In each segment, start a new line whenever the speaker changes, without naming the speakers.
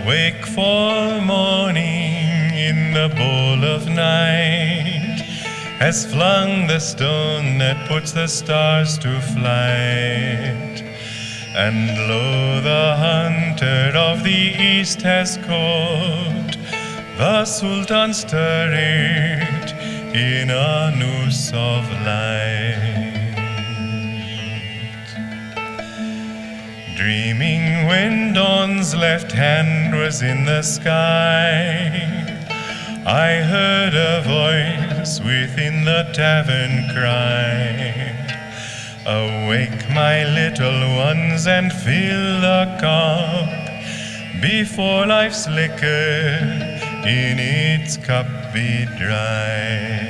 Wake for morning in the bowl of night has flung the stone that puts the stars to flight. And lo, the hunter of the east has caught the Sultan's turret in a noose of light. Dreaming when dawn's left hand was in the sky, I heard a voice within the tavern cry, awake, my little ones, and fill the cup before life's liquor in its cup be dry.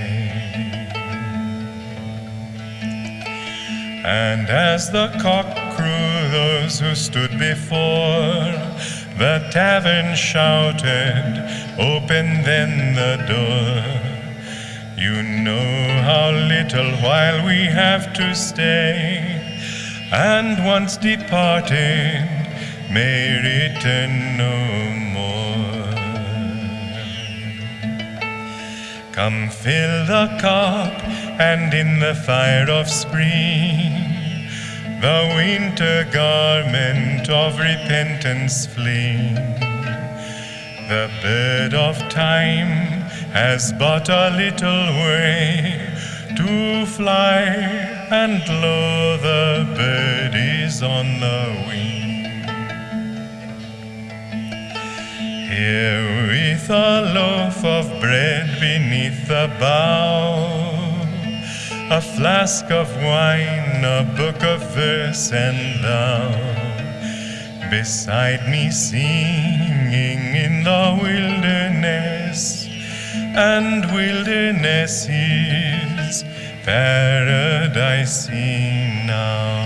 And as the cock crew, those who stood before the tavern shouted, "Open then the door. You know how little while we have to stay, and once departed may return no more. Come fill the cup, and in the fire of spring the winter garment of repentance fling. The bird of time has but a little way to fly, and lo, the bird is on the wing. Here with a loaf of bread beneath the bough, a flask of wine, a book of verse, and thou beside me singing in the wilderness, and wilderness is paradise now.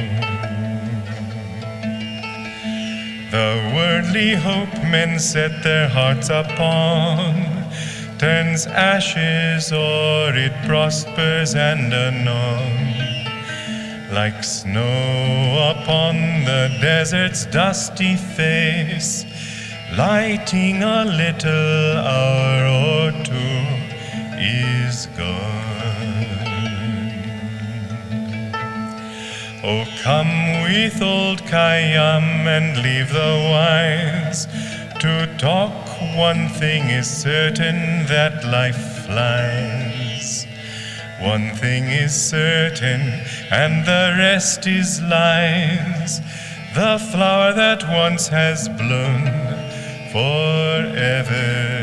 The worldly hope men set their hearts upon turns ashes, or it prospers and anon, like snow upon the desert's dusty face, lighting a little hour or two is gone. Oh, come with old Khayyam and leave the wise to talk. One thing is certain, that life flies. One thing is certain, and the rest is lies. The flower that once has bloomed forever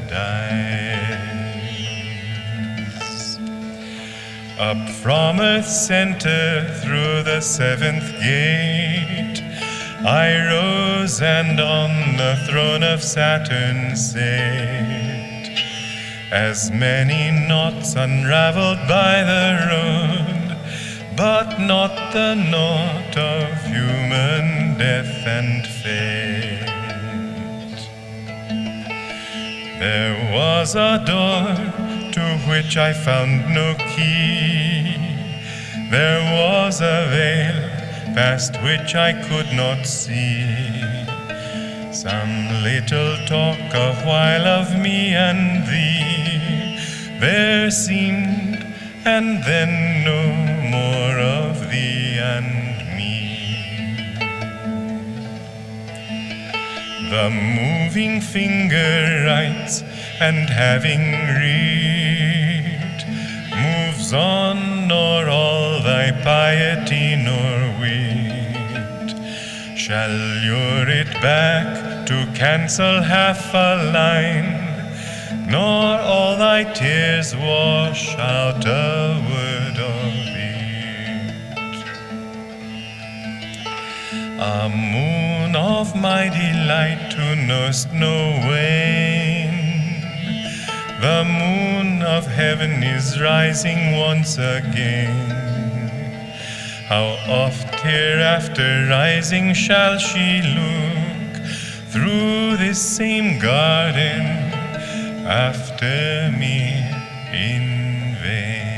dies. Up from Earth's center through the seventh gate I rose, and on the throne of Saturn sate. As many knots unraveled by the road, but not the knot of human death and fate. There was a door to which I found no key. There was a veil past which I could not see. Some little talk a while of me and thee there seemed, and then no more of thee and me. The moving finger writes, and having read, moves on, nor all thy piety nor wit shall lure it back to cancel half a line, nor all thy tears wash out a word of it. A moon of my delight who know'st no wane, the moon of heaven is rising once again. How oft hereafter rising shall she look through this same garden after me in vain.